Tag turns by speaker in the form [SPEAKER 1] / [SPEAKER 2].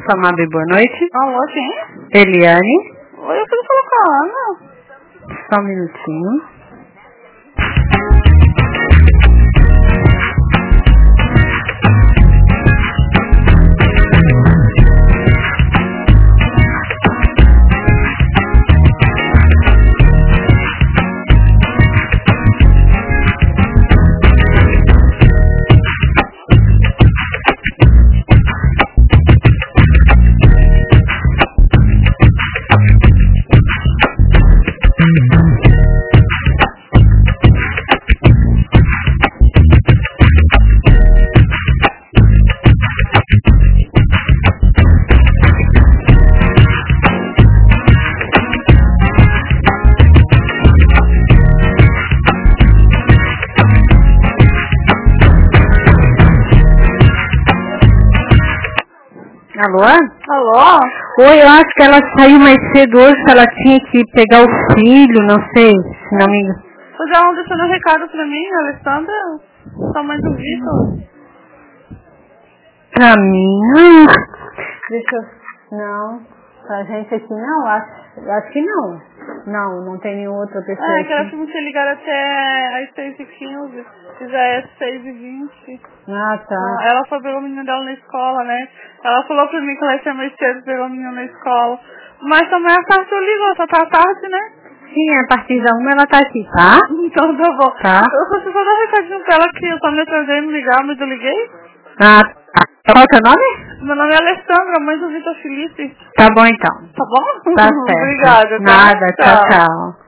[SPEAKER 1] Samabe, boa noite.
[SPEAKER 2] Alô, quem?
[SPEAKER 1] Eliane.
[SPEAKER 2] Oi, eu quero falar com a Ana.
[SPEAKER 1] Só um minutinho. Alô?
[SPEAKER 2] Alô?
[SPEAKER 1] Oi, eu acho que ela saiu mais cedo hoje, ela tinha que pegar o filho, não sei, se não me engano.
[SPEAKER 2] Pois ela não deixou um recado pra mim, Alessandra, sua mãe do Vitor.
[SPEAKER 1] Pra mim, não. Deixa eu... Não, pra gente aqui não, acho que não. Não tem nenhuma outra pessoa
[SPEAKER 2] É, que ela
[SPEAKER 1] aqui.
[SPEAKER 2] tinha que ligar até às 6h15, que já é 6h20.
[SPEAKER 1] Ah, tá.
[SPEAKER 2] Ela foi pegar o menino dela na escola, né? Ela falou pra mim que ela ia ser mais cedo pegar o menino na escola. Mas também a tarde eu ligo, só tá tarde, né?
[SPEAKER 1] Sim, a partir da 1 ela tá aqui, tá?
[SPEAKER 2] Então tá bom.
[SPEAKER 1] Tá.
[SPEAKER 2] Eu só dar um recadinho pra ela que eu só me atrasei em ligar, mas eu liguei.
[SPEAKER 1] Ah, tá. Qual é o teu nome?
[SPEAKER 2] Meu nome é Alessandra, mãe do Vitor Felipe.
[SPEAKER 1] Tá bom então.
[SPEAKER 2] Tá bom?
[SPEAKER 1] Tá certo.
[SPEAKER 2] Obrigada, tá?
[SPEAKER 1] Nada, tchau, tchau.